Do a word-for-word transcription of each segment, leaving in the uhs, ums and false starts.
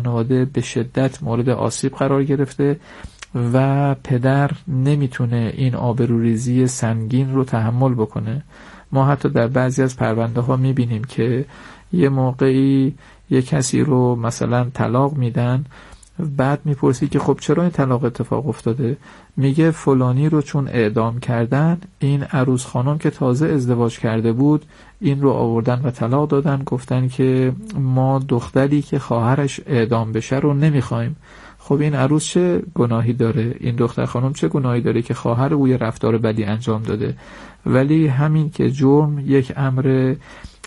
خانواده به شدت مورد آسیب قرار گرفته و پدر نمیتونه این آبروریزی سنگین رو تحمل بکنه. ما حتی در بعضی از پرونده ها میبینیم که یه موقعی یه کسی رو مثلا طلاق میدن، بعد میپرسی که خب چرا این طلاق اتفاق افتاده؟ میگه فلانی رو چون اعدام کردن، این عروس خانم که تازه ازدواج کرده بود این رو آوردن و طلاق دادن، گفتن که ما دختری که خواهرش اعدام بشه رو نمیخوایم. خب این عروس چه گناهی داره؟ این دختر خانم چه گناهی داره که خواهر او یه رفتار بدی انجام داده؟ ولی همین که جرم یک امر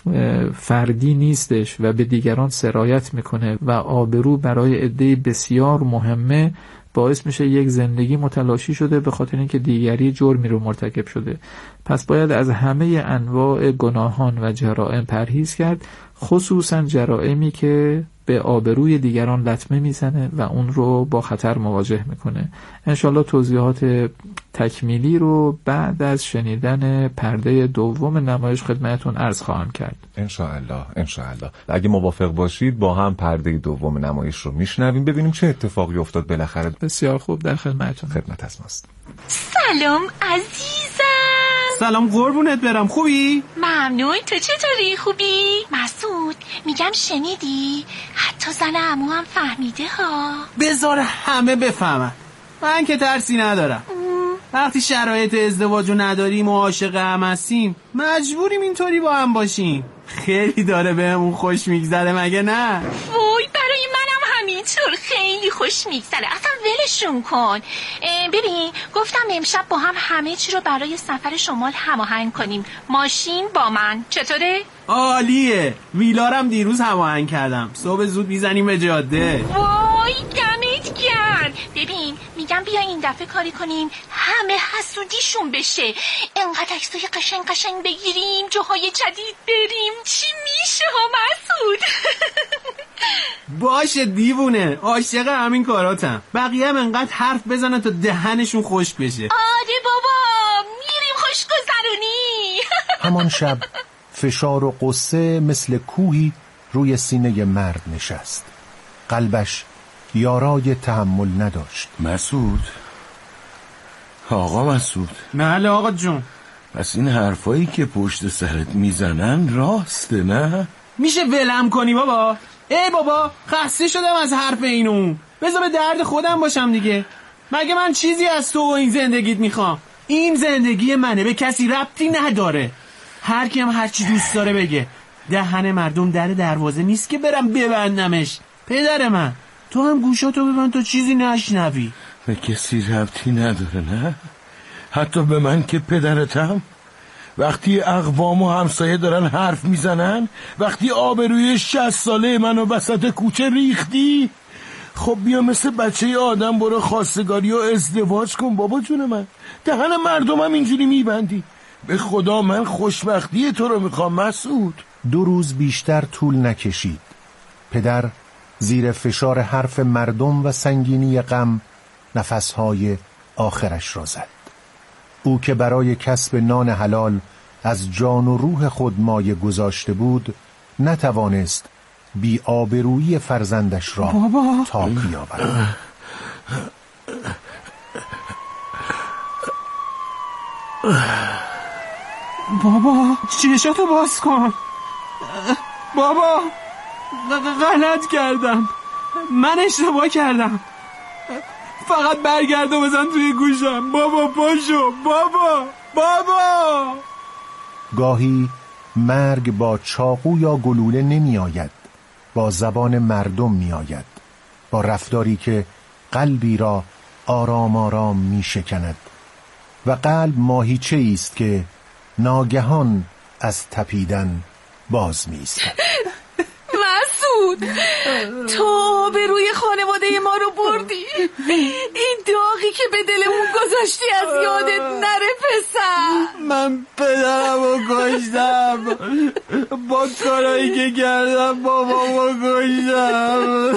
فردی نیستش و به دیگران سرایت میکنه و آبرو برای عده بسیار مهمه، باعث میشه یک زندگی متلاشی شده به خاطر اینکه دیگری جرمی رو مرتکب شده. پس باید از همه انواع گناهان و جرائم پرهیز کرد، خصوصا جرائمی که به آبروی دیگران لطمه میزنه و اون رو با خطر مواجه میکنه. انشالله توضیحات تکمیلی رو بعد از شنیدن پرده دوم نمایش خدمتتون عرض خواهم کرد. انشالله انشالله. اگه موافق باشید با هم پرده دوم نمایش رو میشنویم، ببینیم چه اتفاقی افتاد بالاخره. بسیار خوب، در خدمتتون. خدمت از ماست. سلام عزیزم. سلام قربونت برم، خوبی؟ ممنون، تو چطوری؟ خوبی؟ مسعود، میگم شنیدی؟ حتی زن عمو هم فهمیده ها. بذار همه بفهمن، من که ترسی ندارم. وقتی شرایط ازدواجو نداریم و عاشق هم هستیم مجبوریم اینطوری با هم باشیم. خیلی داره بهمون خوش میگذره مگه نه؟ وای برای منم همینطور خیلی خوش میگذره، اصلا ولشون کن. ببین گفتم امشب با هم همه چی رو برای سفر شمال هماهنگ کنیم. ماشین با من، چطوره؟ عالیه. ویلارم دیروز هماهنگ کردم، صبح زود میزنیم به جاده. وای دمت گرم. ببین میگم بیا این دفعه کاری کنیم همه حسودیشون بشه، انقدر عکسای قشنگ قشنگ بگیریم، جاهای جدید بریم. چی میشه ها مسعود؟ باشه دیوونه، عاشق همین کاراتم. بقیه هم انقدر حرف بزنن تا دهنشون خشک بشه. آره بابا، میریم خوشگذرونی. همان شب فشار و قصه مثل کوهی روی سینه مرد نشست. قلبش یارای تحمل نداشت. مسعود، آقا مسعود. بله آقا جون. پس این حرفایی که پشت سرت میزنن راسته نه؟ میشه ولم کنی بابا؟ ای بابا خسته شدم از حرف اینو، بذار به درد خودم باشم دیگه. مگه من چیزی از تو و این زندگیت میخوام؟ این زندگی منه، به کسی ربطی نداره. هر کی هم هر چی دوست داره بگه. دهن مردم در دروازه نیست که برم ببندمش. پدر من، تو هم گوشاتو ببند تا چیزی نشنوی. به کسی ربطی نداره نه؟ حتی به من که پدرتم؟ وقتی اقوام و همسایه دارن حرف میزنن، وقتی آبروی شصت ساله منو وسط کوچه ریختی، خب بیا مثل بچه آدم برو خواستگاری و ازدواج کن بابا جون من. دهن مردم هم اینجوری میبندی. به خدا من خوشبختی تو رو میخوام مسعود. دو روز بیشتر طول نکشید. پدر زیر فشار حرف مردم و سنگینی غم نفسهای آخرش را زد. او که برای کسب نان حلال از جان و روح خود مایه گذاشته بود، نتوانست بی آبرویی فرزندش را تاب بیاورد. بابا چشاتو باز کن. بابا غلط کردم، من اشتباه کردم. فقط برگرد و بزن توی گوشم. بابا پاشو بابا بابا. گاهی مرگ با چاقو یا گلوله نمی آید، با زبان مردم می آید، با رفتاری که قلبی را آرام آرام می شکند. و قلب ماهیچه ایست که ناگهان از تپیدن باز می ایستد. مسعود، تو به روی خانواده ما رو بردی. این داغی که به دلمون گذاشتی از یادت نره پسر. من پدرم رو کشتم، با کارایی که کردم بابامو کشتم.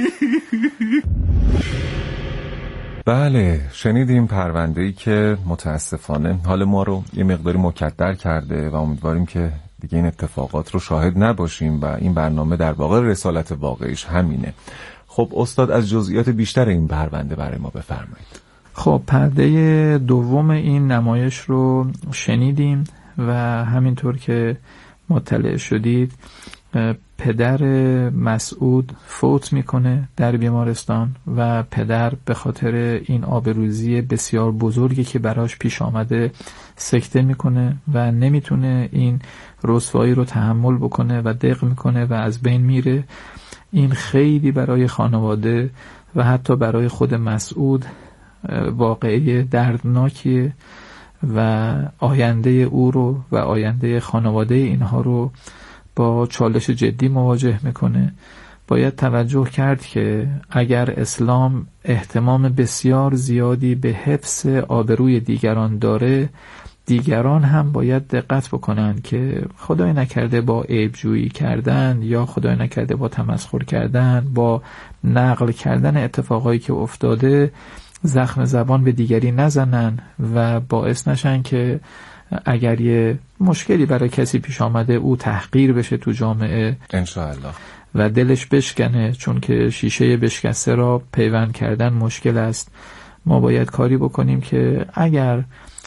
بله، شنیدیم پرونده‌ای که متاسفانه حال ما رو یه مقداری مکدر کرده و امیدواریم که دیگه این اتفاقات رو شاهد نباشیم و این برنامه در واقع رسالت واقعیش همینه. خب استاد از جزئیات بیشتر این پرونده برای ما بفرمایید. خب پرده دوم این نمایش رو شنیدیم و همینطور که مطلع شدید پدر مسعود فوت میکنه در بیمارستان و پدر به خاطر این آبروریزی بسیار بزرگی که براش پیش آمده سکته میکنه و نمیتونه این رسوایی رو تحمل بکنه و دق میکنه و از بین میره. این خیلی برای خانواده و حتی برای خود مسعود واقعی دردناکیه و آینده او رو و آینده خانواده اینها رو با چالش جدی مواجه میکنه. باید توجه کرد که اگر اسلام اهتمام بسیار زیادی به حفظ آبروی دیگران داره، دیگران هم باید دقت بکنن که خدای نکرده با عیبجویی کردن یا خدای نکرده با تمسخر کردن، با نقل کردن اتفاقایی که افتاده زخم زبان به دیگری نزنن و باعث نشن که اگر یه مشکلی برای کسی پیش آمده او تحقیر بشه تو جامعه انشاءالله و دلش بشکنه، چون که شیشه بشکسته را پیوند کردن مشکل است. ما باید کاری بکنیم که اگر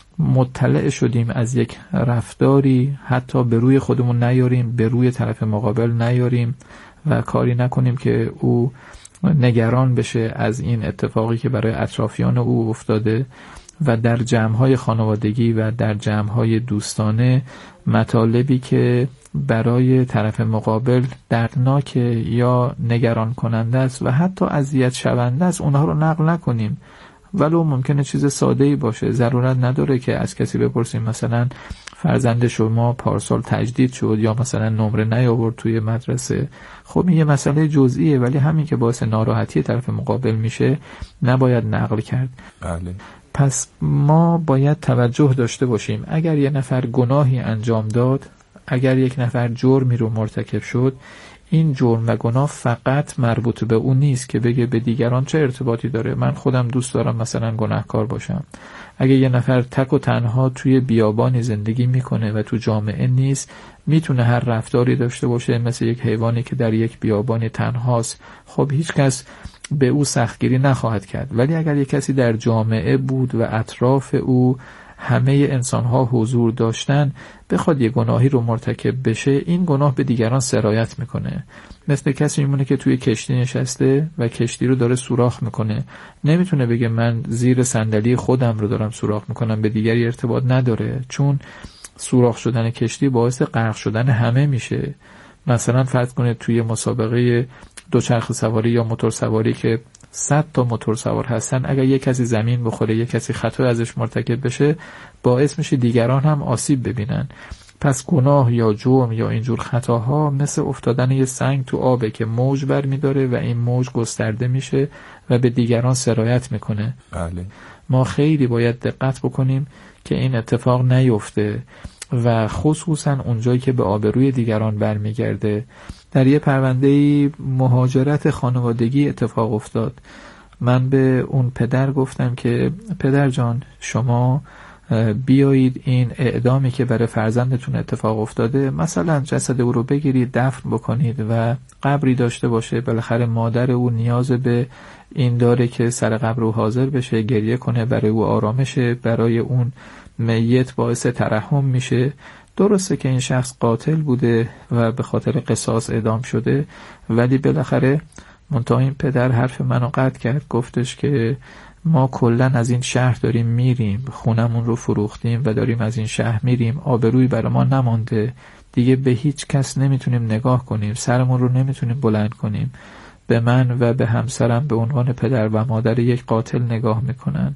مطلع شدیم از یک رفتاری حتی به روی خودمون نیاریم، به روی طرف مقابل نیاریم و کاری نکنیم که او نگران بشه از این اتفاقی که برای اطرافیان او افتاده و در جمع‌های خانوادگی و در جمع‌های دوستانه مطالبی که برای طرف مقابل دردناک یا نگران کننده است و حتی اذیت شونده است اونها رو نقل نکنیم. ولو ممکنه چیز ساده‌ای باشه، ضرورت نداره که از کسی بپرسیم مثلا فرزند شما پارسال تجدید شد یا مثلا نمره نیاورد توی مدرسه. خب این یه مسئله جزئیه، ولی همین که باعث ناراحتی طرف مقابل میشه نباید نقل کرد. بله. پس ما باید توجه داشته باشیم اگر یه نفر گناهی انجام داد، اگر یک نفر جرمی رو مرتکب شد، این جرم و گناه فقط مربوط به اون نیست که بگه به دیگران چه ارتباطی داره، من خودم دوست دارم مثلا گناهکار باشم. اگه یه نفر تک و تنها توی بیابانی زندگی میکنه و تو جامعه نیست، میتونه هر رفتاری داشته باشه مثل یک حیوانی که در یک بیابانی تنهاست، خب هیچ کس به او سختگیری نخواهد کرد. ولی اگر یک کسی در جامعه بود و اطراف او همه انسانها حضور داشتن، بخواد یه گناهی رو مرتکب بشه، این گناه به دیگران سرایت میکنه. مثل کسی میمونه که توی کشتی نشسته و کشتی رو داره سوراخ میکنه، نمیتونه بگه من زیر صندلی خودم رو دارم سوراخ میکنم، به دیگری ارتباط نداره، چون سوراخ شدن کشتی باعث غرق شدن همه میشه. مثلا فرض کنید توی مسابقه دوچرخه سواری یا موتور سواری که صد تا موتور سوار هستن، اگر یک کسی زمین بخوره، یک کسی خطا ازش مرتکب بشه، باعث میشه دیگران هم آسیب ببینن. پس گناه یا جرم یا اینجور خطاها مثل افتادن یه سنگ تو آبه که موج برمیداره و این موج گسترده میشه و به دیگران سرایت میکنه. بله. ما خیلی باید دقت بکنیم که این اتفاق نیفته و خصوصا اونجایی که به آبروی دیگران برمیگرده. در یه پرونده‌ای مهاجرت خانوادگی اتفاق افتاد. من به اون پدر گفتم که پدر جان، شما بیایید این اعدامی که برای فرزندتون اتفاق افتاده، مثلا جسد او رو بگیرید دفن بکنید و قبری داشته باشه. بالاخره مادر او نیاز به این داره که سر قبر او حاضر بشه، گریه کنه، برای او آرامشه، برای اون میت باعث ترحم میشه. درسته که این شخص قاتل بوده و به خاطر قصاص اعدام شده، ولی بالاخره منتها این پدر حرف منو قطع کرد، گفتش که ما کلن از این شهر داریم میریم، خونمون رو فروختیم و داریم از این شهر میریم، آبرویی برای ما نمانده دیگه، به هیچ کس نمیتونیم نگاه کنیم، سرمون رو نمیتونیم بلند کنیم. به من و به همسرم به عنوان پدر و مادر یک قاتل نگاه میکنن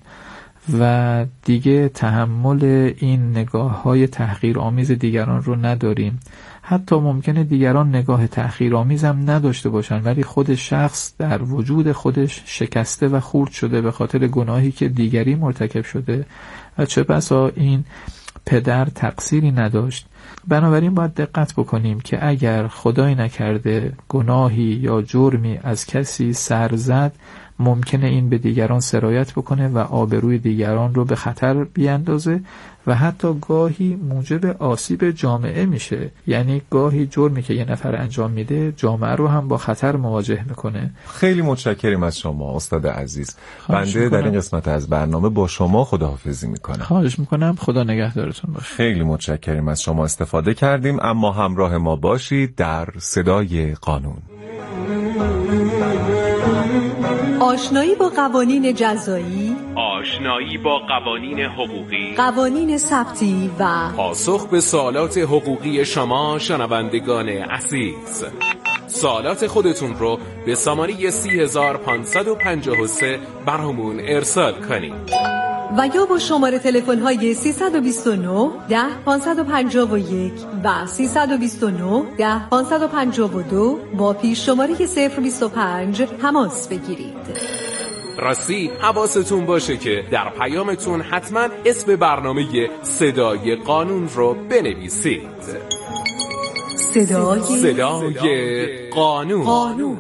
و دیگه تحمل این نگاه های تحقیر آمیز دیگران رو نداریم. حتی ممکنه دیگران نگاه تحقیر آمیز هم نداشته باشن، ولی خود شخص در وجود خودش شکسته و خورد شده به خاطر گناهی که دیگری مرتکب شده و چه بسا این پدر تقصیری نداشت. بنابراین باید دقت بکنیم که اگر خدای نکرده گناهی یا جرمی از کسی سر زد، ممکنه این به دیگران سرایت بکنه و آبروی دیگران رو به خطر بیاندازه و حتی گاهی موجب آسیب جامعه میشه. یعنی گاهی جرمی که یه نفر انجام میده جامعه رو هم با خطر مواجه میکنه. خیلی متشکریم از شما استاد عزیز. بنده در این قسمت از برنامه با شما خداحافظی میکنم. خواهش میکنم، خدا نگهدارتون باشه. خیلی متشکریم از شما، استفاده کردیم. اما همراه ما باشید در صدای قانون. آشنایی با قوانین جزایی، آشنایی با قوانین حقوقی، قوانین ثبتی و پاسخ به سوالات حقوقی شما شنوندگان عزیز. سوالات خودتون رو به سامانه سی هزار پانصد و پنجاه و سه برامون ارسال کنید و یا با شماره تلفن های سیصد و بیست و نه ده پانصد و پنجاه و یک و سیصد و بیست و نه ده پانصد و پنجاه و دو با پیش شماره صفر بیست و پنج تماس بگیرید. راستی حواستون باشه که در پیامتون حتما اسم برنامه صدای قانون رو بنویسید. صدای, صدای قانون. قانون.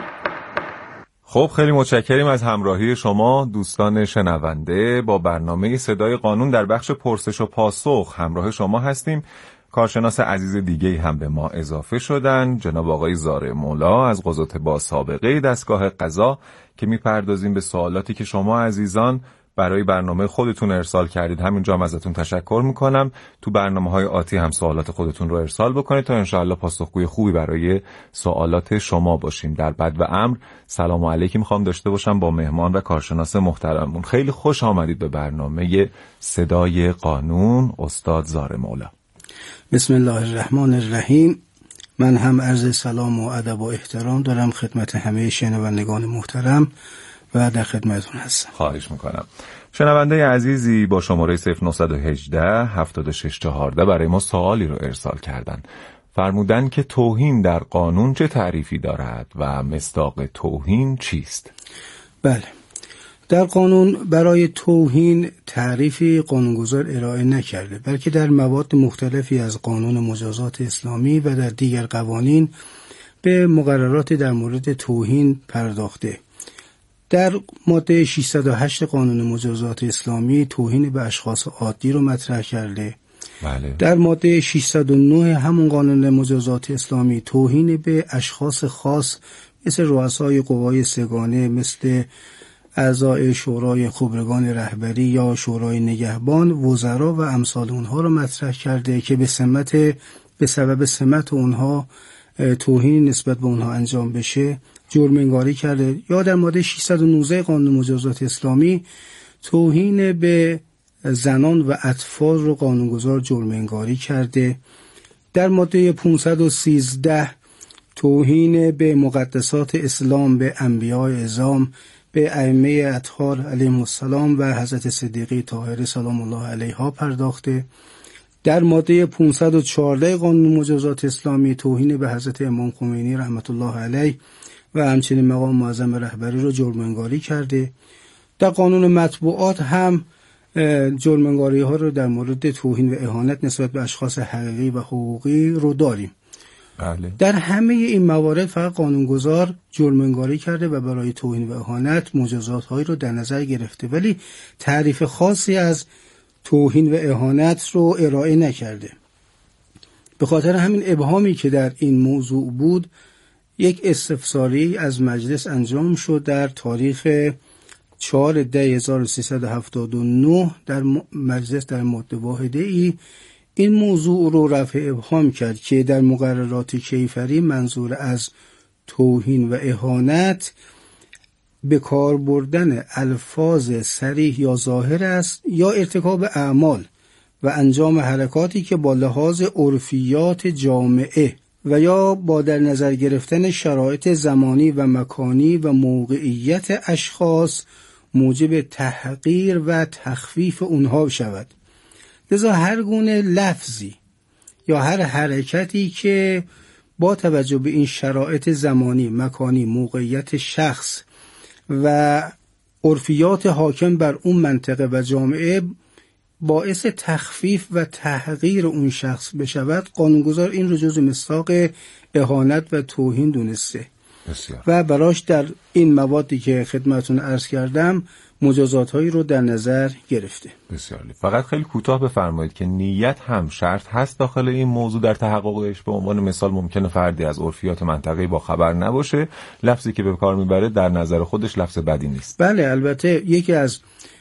خب خیلی متشکریم از همراهی شما دوستان شنونده. با برنامه صدای قانون در بخش پرسش و پاسخ همراه شما هستیم. کارشناس عزیز دیگه هم به ما اضافه شدن، جناب آقای زاره مولا از قضات با سابقه دستگاه قضا، که میپردازیم به سوالاتی که شما عزیزان برای برنامه خودتون ارسال کردید. همینجا هم ازتون تشکر میکنم. تو برنامه‌های آتی هم سوالات خودتون رو ارسال بکنید تا انشاءالله پاسخگوی خوبی برای سوالات شما باشیم. در بد و امر سلام و علیکی میخوام داشته باشم با مهمان و کارشناس محترممون. خیلی خوش آمدید به برنامه صدای قانون استاد زاره مولا. بسم الله الرحمن الرحیم. من هم عرض سلام و ادب و احترام دارم خدمت همه شنوندگان محترم و در خدمتتون هستم. خواهش میکنم. شنونده عزیزی با شماره صفر نه یک هشت هفت شش یک چهار برای ما سوالی رو ارسال کردن. فرمودن که توهین در قانون چه تعریفی دارد و مصداق توهین چیست؟ بله، در قانون برای توهین تعریفی قانونگذار ارائه نکرده، بلکه در مواد مختلفی از قانون مجازات اسلامی و در دیگر قوانین به مقررات در مورد توهین پرداخته. در ماده ششصد و هشت قانون مجازات اسلامی توهین به اشخاص عادی رو مطرح کرده. بله. در ماده ششصد و نه همون قانون مجازات اسلامی توهین به اشخاص خاص مثل رؤسای قوای سگانه، مثل اعضای شورای خبرگان رهبری یا شورای نگهبان، وزرا و امثال اونها رو مطرح کرده که به سمت به سبب سمت اونها توهین نسبت به اونها انجام بشه جرم انگاری کرده. یا در ماده ششصد و نوزده قانون مجازات اسلامی توهین به زنان و اطفال رو قانونگذار جرم انگاری کرده. در ماده پانصد و سیزده توهین به مقدسات اسلام، به انبیاء اعظام، به ائمه اطهار علیهم السلام و حضرت صدیقه طاهره سلام الله علیها پرداخته. در ماده پانصد و چهارده قانون مجازات اسلامی توهین به حضرت امام خمینی رحمت الله علیه و همچنین مقام معظم رهبری رو جرم انگاری کرده. در قانون مطبوعات هم جرم انگاری ها رو در مورد توهین و اهانت نسبت به اشخاص حقیقی و حقوقی رو داریم. بله. در همه این موارد فقط قانونگذار جرم انگاری کرده و برای توهین و اهانت مجازات هایی رو در نظر گرفته، ولی تعریف خاصی از توهین و اهانت رو ارائه نکرده. به خاطر همین ابهامی که در این موضوع بود، یک استفساری از مجلس انجام شد در تاریخ چهار ده هزار و سیصد و هفتاد و نه در مجلس در ماده واحده ای این موضوع رو رفع ابهام کرد که در مقررات کیفری منظور از توهین و اهانت به کار بردن الفاظ صریح یا ظاهر است یا ارتکاب اعمال و انجام حرکاتی که با لحاظ عرفیات جامعه و یا با در نظر گرفتن شرایط زمانی و مکانی و موقعیت اشخاص موجب تحقیر و تخفیف اونها شود. لذا هر گونه لفظی یا هر حرکتی که با توجه به این شرایط زمانی، مکانی، موقعیت شخص و عرفیات حاکم بر اون منطقه و جامعه باعث تخفیف و تحقیر اون شخص بشود، قانونگذار این رو جزو مصداق اهانت و توهین دونسته. بسیار. و براش در این موادی که خدمتون عرض کردم مجازات هایی رو در نظر گرفته. بسیار عالی. فقط خیلی کوتاه بفرمایید که نیت هم شرط هست داخل این موضوع در تحققش؟ به عنوان مثال ممکنه فردی از عرفیات منطقه‌ای با خبر نباشه، لفظی که به کار میبره در نظر خودش لفظ بدی نیست. بله، البته یکی از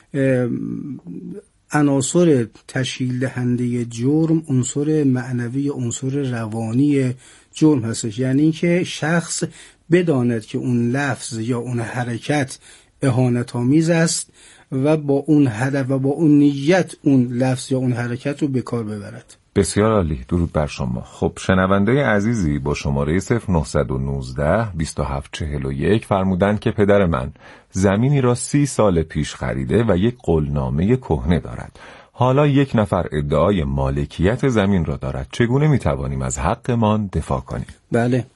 عناصر تشکیل دهنده جرم عنصر معنوی، عنصر روانی جرم هستش، یعنی اینکه شخص بداند که اون لفظ یا اون حرکت اهانت آمیز است و با اون هدف و با اون نیت اون لفظ یا اون حرکت رو به کار ببرد. بسیار عالی، درود بر شما. خب شنونده عزیزی با شماره صفر نه یک نه دو هفت چهار یک فرمودن که پدر من زمینی را سی سال پیش خریده و یک قولنامه کهنه دارد. حالا یک نفر ادعای مالکیت زمین را دارد. چگونه میتوانیم از حقمان دفاع کنیم؟ بله،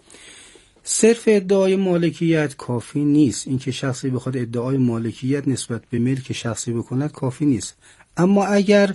صرف ادعای مالکیت کافی نیست. اینکه شخصی بخواد ادعای مالکیت نسبت به ملک شخصی بکند کافی نیست. اما اگر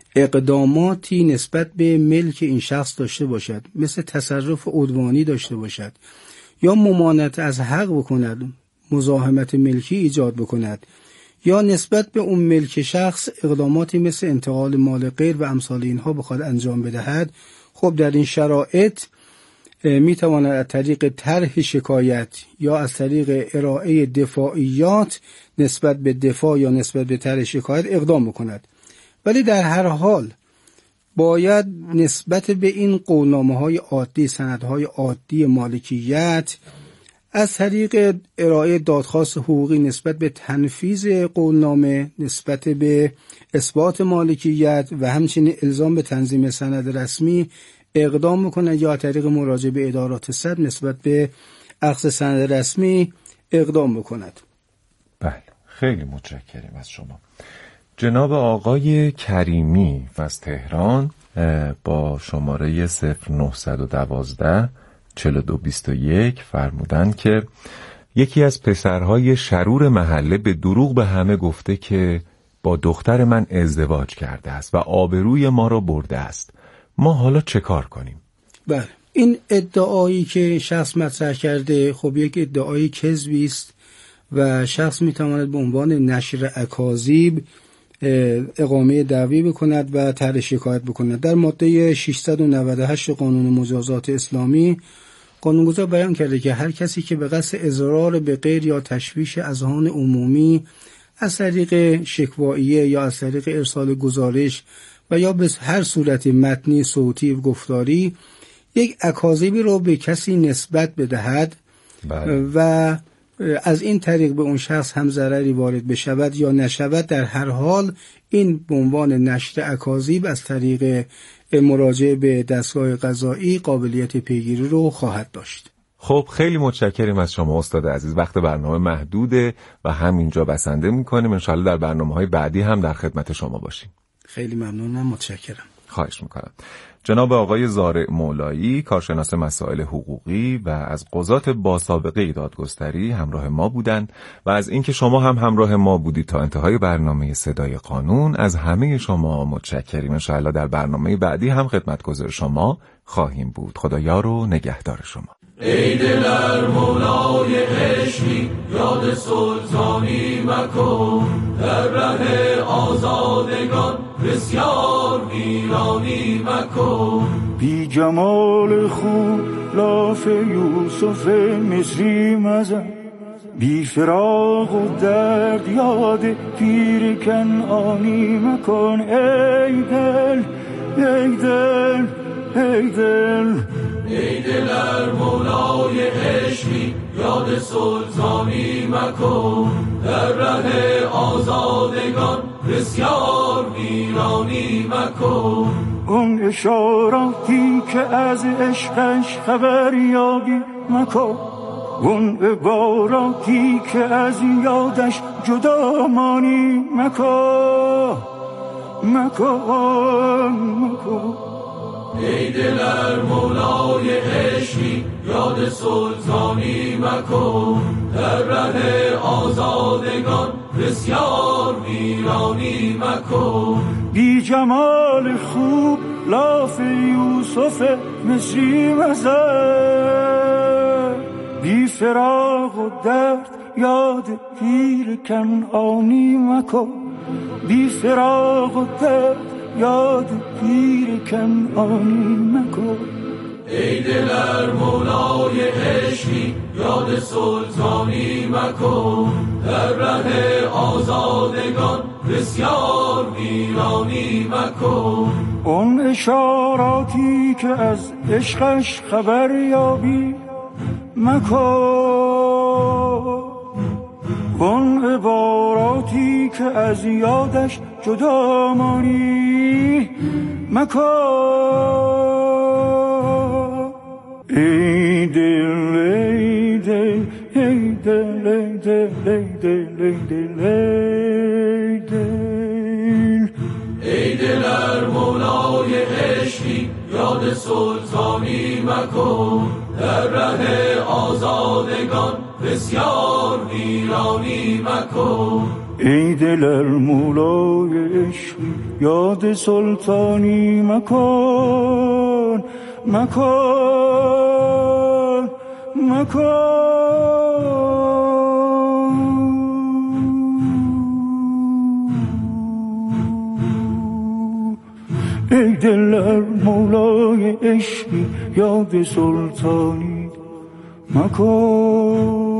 اقداماتی نسبت به ملک این شخص داشته باشد، مثل تصرف عدوانی داشته باشد یا ممانعت از حق بکند، مزاحمت ملکی ایجاد بکند، یا نسبت به اون ملک شخص اقداماتی مثل انتقال مال غیر و امثال اینها بخواد انجام بدهد، خب در این شرایط می تواند از طریق طرح شکایت یا از طریق ارائه دفاعیات نسبت به دفاع یا نسبت به طرح شکایت اقدام بکند. ولی در هر حال باید نسبت به این قولنامه‌های عادی، سندهای عادی مالکیت از طریق ارائه دادخواست حقوقی نسبت به تنفیذ قولنامه، نسبت به اثبات مالکیت و همچنین الزام به تنظیم سند رسمی اقدام میکنه، یا طریق مراجعه به ادارات صد نسبت به اخذ سند رسمی اقدام بکند. بله، خیلی متشکریم از شما. جناب آقای کریمی از تهران با شماره صفر نه یک دو چهل و دو بیست و یک فرمودن که یکی از پسرهای شرور محله به دروغ به همه گفته که با دختر من ازدواج کرده است و آبروی ما را برده است. ما حالا چه کار کنیم؟ بله، این ادعایی که شخص مطرح کرده خب یک ادعای کذبی است و شخص میتواند به عنوان نشر اکاذیب اقامه دعوی بکند و طرح شکایت بکند. در ماده ششصد و نود و هشت قانون مجازات اسلامی قانونگذار بیان کرده که هر کسی که به قصد اضرار به غیر یا تشویش اذهان عمومی از طریق شکواییه یا از طریق ارسال گزارش و یا به هر صورت متنی، صوتی و گفتاری یک اکاذیبی رو به کسی نسبت بدهد بله. و از این طریق به اون شخص هم ضرری وارد بشود یا نشود، در هر حال این به عنوان نشر اکاذیب از طریق مراجعه به دستگاه قضایی قابلیت پیگیری رو خواهد داشت. خب خیلی متشکریم از شما استاد عزیز. وقت برنامه محدوده و همینجا بسنده میکنیم. انشاءالله در برنامه‌های بعدی هم در خدمت شما باشیم. خیلی ممنونم، متشکرم. خواهش میکنم. جناب آقای زارع مولایی، کارشناس مسائل حقوقی و از قضات با سابقه دادگستری همراه ما بودند و از اینکه شما هم همراه ما بودید تا انتهای برنامه صدای قانون از همه شما متشکریم. انشاءالله در برنامه بعدی هم خدمتگزار شما خواهیم بود. خدایا رو نگهدار شما. ای دلر مولای عشقی یاد سلطانی مکن، در ره آزادگان بسیار ویرانی مکن. بی جمال خوب لاف یوسف مصری مزن، بی فراق و درد یاد پیر کنعانی مکن. ای دل ای دل ای دل ای دلر مولای عشقی یاد سلطانی مکن، در ره آزادگان بسیار ویرانی مکن. اون اشاراتی که از عشقش خبر یابی مکن، اون عباراتی که از یادش جدا مانی مکن مکن مکن. ای دلر مولای عشقی یاد سلطانی مکن، در ره آزادگان بسیار ویرانی مکن. بی جمال خوب لاف یوسف مصری مزن، بی فراق و درد یاد پیر کنعانی مکن، بی فراق و درد یاد پیر کنعانی مکن. ای دلر مولای عشقی یاد سلطانی مکن، در ره آزادگان بسیار ویرانی مکن. اون اشاراتی که از عشقش خبر یابی مکن، اون عباراتی که از یادش جدا مانی مکن. ای دل ای دل ای دل ای دل ای دل ای دل ای دل ای دلر مولای عشقی یاد سلطانی مکن، در ره آزادگان بسیار ویرانی مکن. ای دلر مولای عشقی یاد سلطانی مکن، مکن مکن. ای دلر مولای عشقی یاد سلطانی مکن.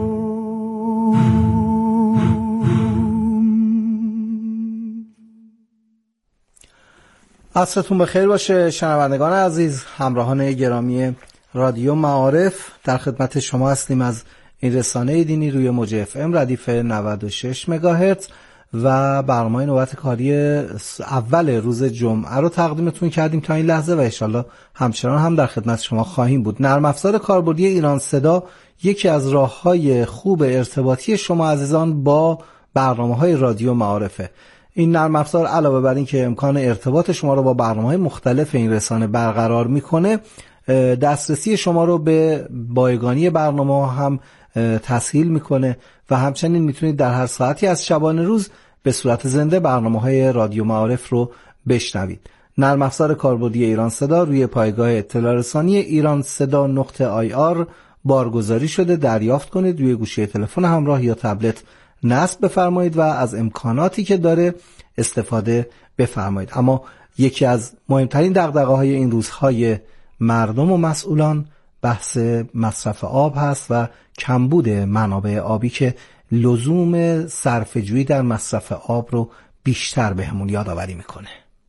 عصرتون بخیر باشه شنوندگان عزیز، همراهان گرامی رادیو معارف. در خدمت شما هستیم از این رسانه دینی روی موج اف ام ردیف نود و شش مگاهرتز و برنامه نوبت کاری اول روز جمعه رو تقدیمتون کردیم تا این لحظه و انشالله همچنان هم در خدمت شما خواهیم بود. نرم افزار کاربردی ایران صدا یکی از راه‌های خوب ارتباطی شما عزیزان با برنامه‌های رادیو معارفه. این نرم افزار علاوه بر این که امکان ارتباط شما رو با برنامه‌های مختلف این رسانه برقرار میکنه، دسترسی شما رو به بایگانی برنامه هم تسهیل میکنه و همچنین میتونید در هر ساعتی از شبانه روز به صورت زنده برنامه‌های رادیو معارف رو بشنوید. نرم افزار کاربردی ایران صدا روی پایگاه اطلاع رسانی ایران صدا نقطه آی آر بارگذاری شده. دریافت کنید، روی گوشی تلفن همراه یا تبلت نصب بفرمایید و از امکاناتی که داره استفاده بفرمایید. اما یکی از مهمترین دغدغه‌های این روزهای مردم و مسئولان بحث مصرف آب هست و کمبود منابع آبی که لزوم صرفه‌جویی در مصرف آب رو بیشتر بهمون یادآوری میکنه.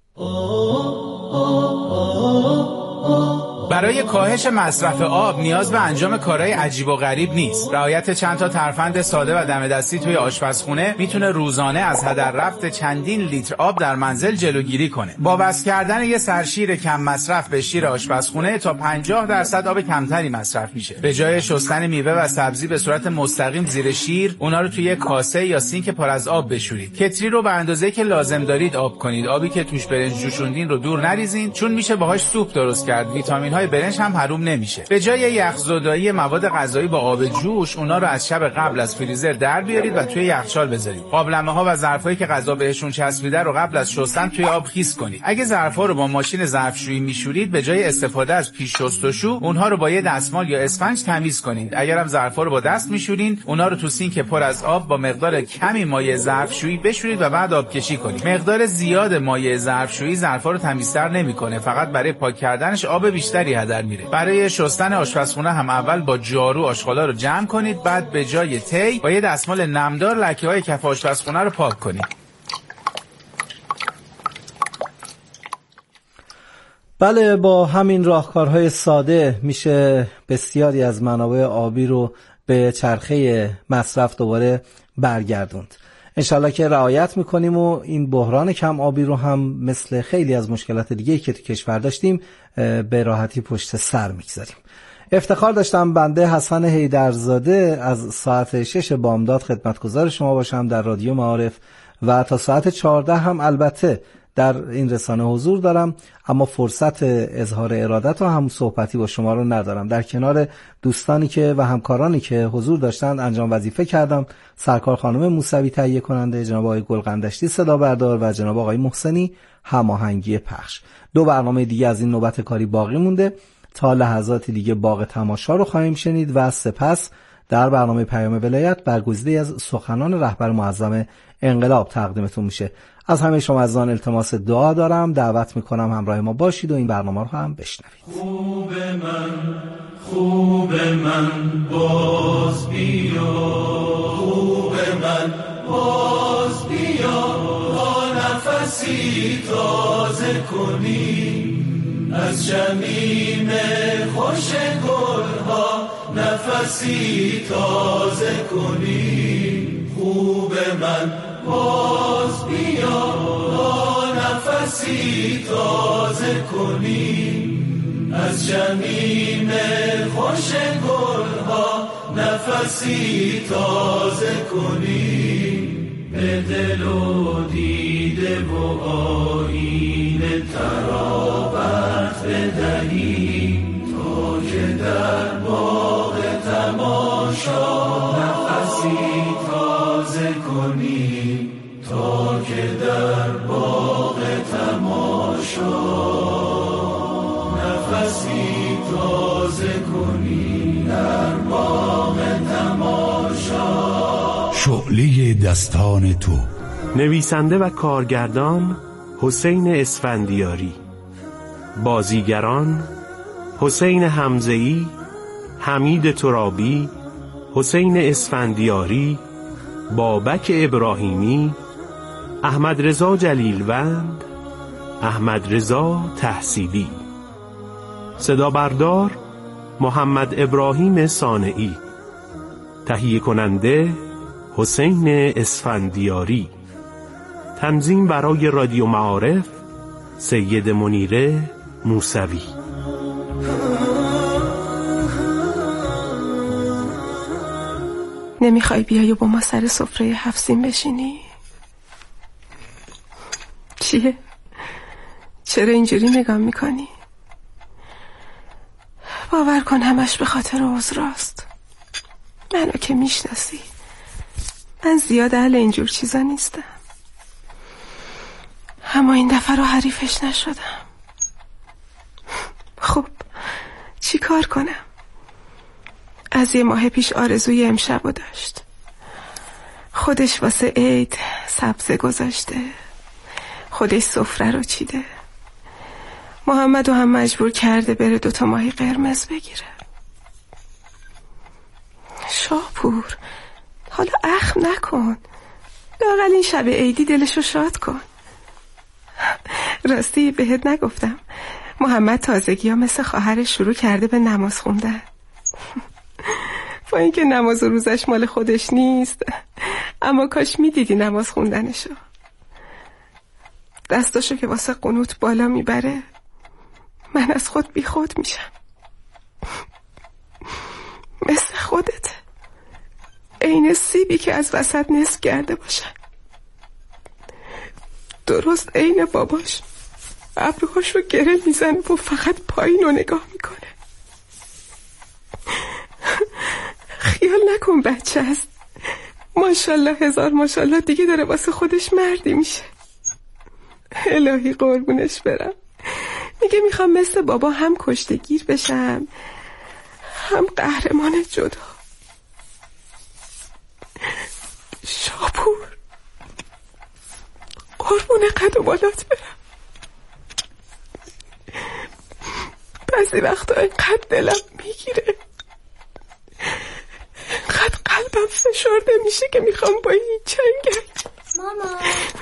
برای کاهش مصرف آب نیاز به انجام کارهای عجیب و غریب نیست. رعایت چند تا ترفند ساده و دم دستی توی آشپزخونه میتونه روزانه از هدر رفت چندین لیتر آب در منزل جلوگیری کنه. با وصل کردن یه سرشیر کم مصرف به شیر آشپزخونه تا پنجاه درصد آب کمتری مصرف میشه. به جای شستن میوه و سبزی به صورت مستقیم زیر شیر، اونا رو توی کاسه یا سینک پر از آب بشورید. کتری رو به اندازه‌ای که لازم دارید آب کنید. آبی که توش برنج جوشوندین رو دور نریزین، چون میشه باهاش سوپ درست کرد. ویتامین های برنج هم حروم نمیشه. به جای یخزدایی مواد غذایی با آب جوش، اونا رو از شب قبل از فریزر در بیارید و توی یخچال بذارید. قابلمه‌ها و ظرفایی که غذا بهشون چسبیده رو قبل از شستن توی آب خیس کنید. اگه ظرفا رو با ماشین ظرفشویی میشورید، به جای استفاده از پیش شستشو، اونها رو با یه دستمال یا اسفنج تمیز کنید. اگر هم ظرفا رو با دست میشورین، اونا رو تو سینک پر از آب با مقدار کمی مایع ظرفشویی بشورید و بعد آبکشی کنید. مقدار زیاد مایع ظرفشویی ظرفا رو تمیزتر نمیکنه، فقط برای پاک کردنش آب بیشتری هدر میره. برای شستن آشپزخونه هم اول با جارو آشغالا رو جمع کنید، بعد به جای تی با یه دستمال نمدار لکه‌های کف آشپزخونه رو پاک کنید. بله، با همین راهکارهای ساده میشه بسیاری از منابع آبی رو به چرخه مصرف دوباره برگردوند. انشالله که رعایت میکنیم و این بحران کم آبی رو هم مثل خیلی از مشکلات دیگه که تو کشور داشتیم به راحتی پشت سر میگذاریم. افتخار داشتم بنده حسن حیدرزاده از ساعت شش بامداد خدمتگزار شما باشم در رادیو معارف و تا ساعت چهارده هم البته در این رسانه حضور دارم، اما فرصت اظهار ارادت و هم صحبتی با شما رو ندارم. در کنار دوستانی که و همکارانی که حضور داشتند انجام وظیفه کردم. سرکار خانم موسوی تهیه کننده، جناب آقای گلقندشتی صدا بردار و جناب آقای محسنی هماهنگی پخش. دو برنامه دیگه از این نوبت کاری باقی مونده. تا لحظاتی دیگه باغ تماشا رو خواهیم شنید و سپس در برنامه پیام ولایت برگزیده‌ای از سخنان رهبر معظم انقلاب تقدیمتون میشه. از همه شما عزیزان التماس دعا دارم، دعوت میکنم همراه ما باشید و این برنامه رو هم بشنوید. خوب من خوب من باز بیا، خوب من باز بیا، تا نفسی تازه کنی از شمیم خوش گلها، نفسی تازه کنی. خوب من باز بیا، تا نفسی تازه کنی از شمیم خوش گلها، نفسی تازه کنی. به دل و دیده و آیین ترابت بدهی، تا که در باغ تماشا نفسی تازه کنی، تا که در باغ تماشا نفسی تازه کنی، در باغ تماشا. شعله دستان تو. نویسنده و کارگردان حسین اسفندیاری. بازیگران حسین حمزه‌ای، حمید ترابی، حسین اسفندیاری، بابک ابراهیمی، احمد رضا جلیلوند، احمد رضا تحصیلی. صدا بردار محمد ابراهیم صانعی. تهیه کننده حسین اسفندیاری. تنظیم برای رادیو معارف سید منیره موسوی. نمیخوای بیای و با ما سر سفره هفت سین بشینی؟ چیه؟ چرا اینجوری نگاه میکنی؟ باور کن همش به خاطر عذراست. منو که میشناسی، من زیاد اهل اینجور چیزا نیستم، اما این دفعه رو حریفش نشدم. خب چی کار کنم؟ از یه ماه پیش آرزوی امشبو داشت. خودش واسه عید سبزه گذاشته، خودش سفره رو چیده. محمدو هم مجبور کرده بره دوتا ماهی قرمز بگیره. شاپور حالا اخم نکن، لااقل این شب عیدی دلشو شاد کن. راستی بهت نگفتم محمد تازگی ها مثل خواهرش شروع کرده به نماز خوندن. با اینکه نماز و روزش مال خودش نیست، اما کاش میدیدی نماز خوندنشو. دستاشو که واسه قنوت بالا میبره، من از خود بی خود میشم. مثل خودت، عین سیبی که از وسط نصف کرده باشن. درست عین باباش ابروهاش رو گره میزنه و فقط پایین رو نگاه میکنه. خیال نکن بچه است، ماشالله هزار ماشالله دیگه داره واسه خودش مردی میشه. الهی قربونش برم. میگه میخوام مثل بابا هم کشتگیر بشم، هم قهرمان جدا. شاپور قربون قد و بالات برم. بعضی وقتا اینقدر دلم میگیره، اینقدر قلبم فشرده میشه که میخوام با این چنگل. ماما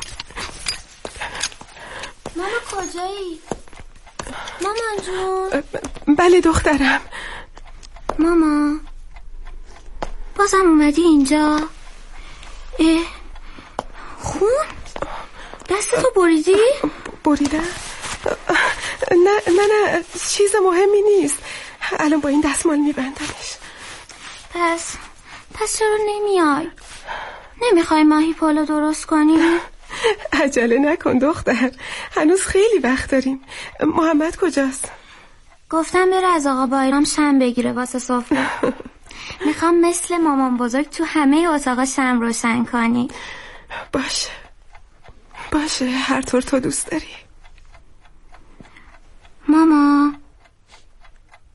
ماما کجایی؟ مامان جون. بله دخترم. ماما بازم اومدی اینجا؟ اه خون؟ دستتو بریدی؟ بریدم؟ نه نه نه چیز مهمی نیست، الان با این دستمال میبندمش. پس پس چرا نمیای؟ نمیخوای ماهی پلو درست کنی؟ عجله نکن دختر، هنوز خیلی وقت داریم. محمد کجاست؟ گفتم بره از آقا بایرام شم بگیره واسه سفره. میخوام مثل مامان بزرگ تو همه اتاقا شم روشن کنی. باشه باشه، هر طور تو دوست داری. ماما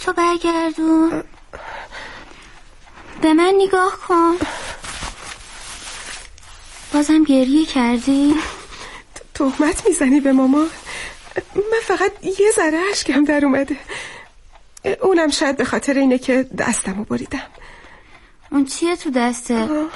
تو برگردون. به من نگاه کن. بازم گریه کردی؟ تهمت میزنی به مامان؟ من فقط یه ذره اشکم در اومده، اونم شاید به خاطر اینه که دستمو بریدم. اون چیه تو دسته؟